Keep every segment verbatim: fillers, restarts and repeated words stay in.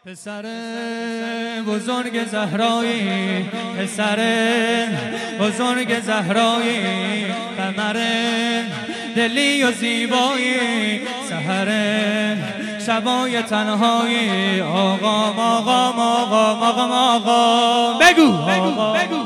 پسر بزرگ زهرایی، پسر بزرگ زهرایی، قمر دلی و زیبایی، سحر شبای تنهایی. آقا آقا آقا آقا آقا بگو بگو بگو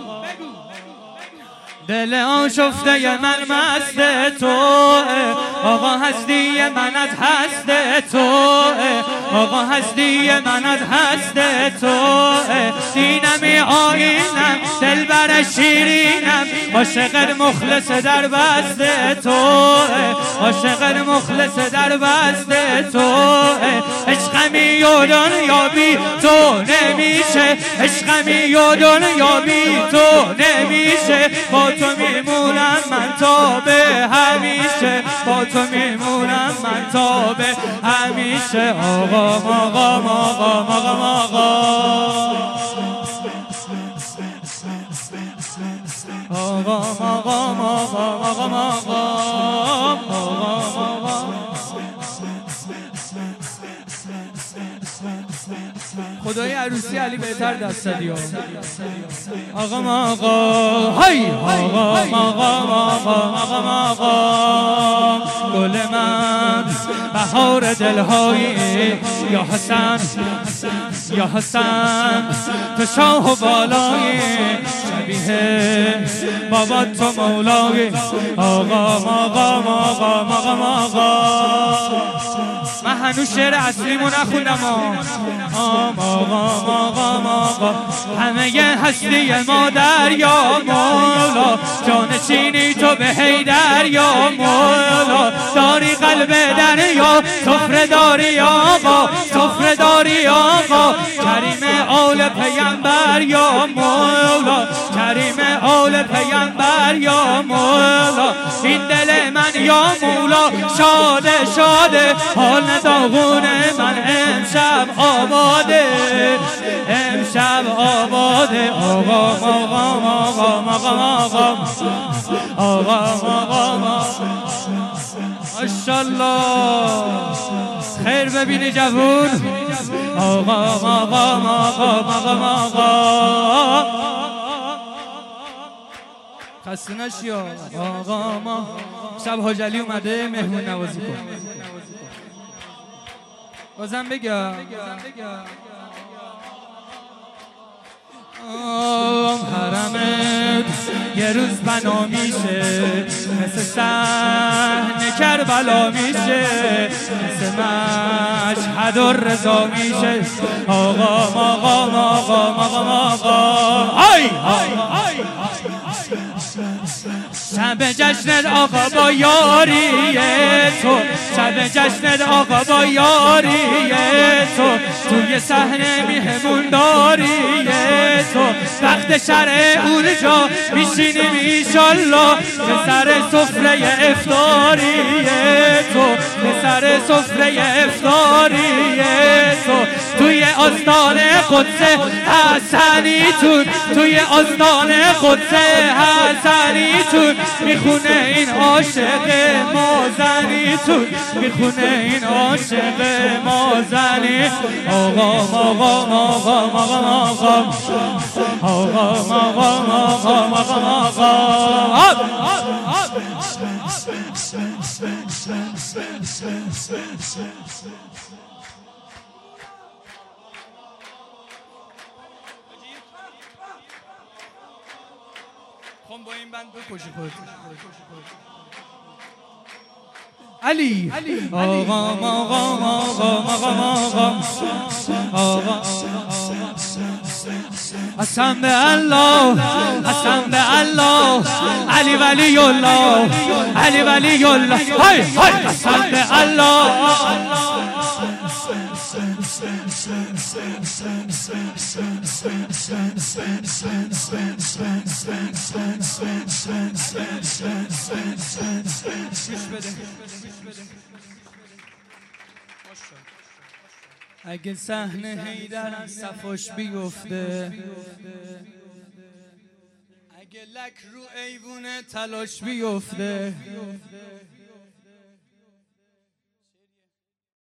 دل آشفته من مست تو، آقا هستی من از هست تو، آقا هستی من از هست تو. دینمی آینم دلبر شیرینم، عاشق مخلص در بست تو، عاشق مخلص در بست تو. عشقمی و دنیا بی تو نمیشه، عشقمی و دنیا بی تو نمیشه. با تو میمونم من تا به همیشه، با تو میمونم من تا به همیشه. آقا آقا آقا آقا آقا آقا آقا آقا خدای عروسی علی بهتر دست دادی. آقا آقا های آقا آقا آقا آقا گل من بهار دلهایی، یا حسن یا حسن تو شاه و بالایی، شبیه بابا تو مولایی. آقا آقا آقا آقا آقا من هنوز شعر اصلیمو نخوندم. آقا آقا آقا همه هستی ما دریا مولا، جان چینی تو به حیدر یا مولا. داری قلب دریا سفره داری آقا، سفره داری آقا. کریم آل پیامبر یا مولا، کریم آل پیامبر یا مولا. این دل من یا مولا شاده شاده، حال داغونه من امشب آباده، امشب آباده. آقا آقا آقا آقا آقا آقا ماشاءالله خیر ببینی جوون. آقا آقا آقا آقا خسته نشی. آقا ما شب حاج علی اومده مهمون نوازی کن. بازم بگم حرمت یه روز بنا میشه، مثل صحن کربلا میشه، مثل مشهد و رضا میشه. آقا آقا آقا آقا آقا های های شب جشنت آقا با یاری تو، شب جشنت آقا با یاری تو. توی صحنه میهمون داری تو، وقت شرع اونجا میشینیم ایشالله. به سر سفره افطاری تو، به سر سفره افطاری تو. توی آستان قدس حسنیتون، توی آستان قدس حسنیتون میخونه این عاشق مازنیتون، میخونه این عاشق مازنی. آقا آقا آقا آقا آقا آقا آقا آقا آقا خون با این بند بکشی خود علی. آقا آقا آقا آقا آقا قسم به الله، قسم به الله، علی ولی الله، علی ولی الله. های های قسم به الله. اگه صحنه حیدر از صفاش بیفته، اگه لک رو ایوونه تلاش بیفته،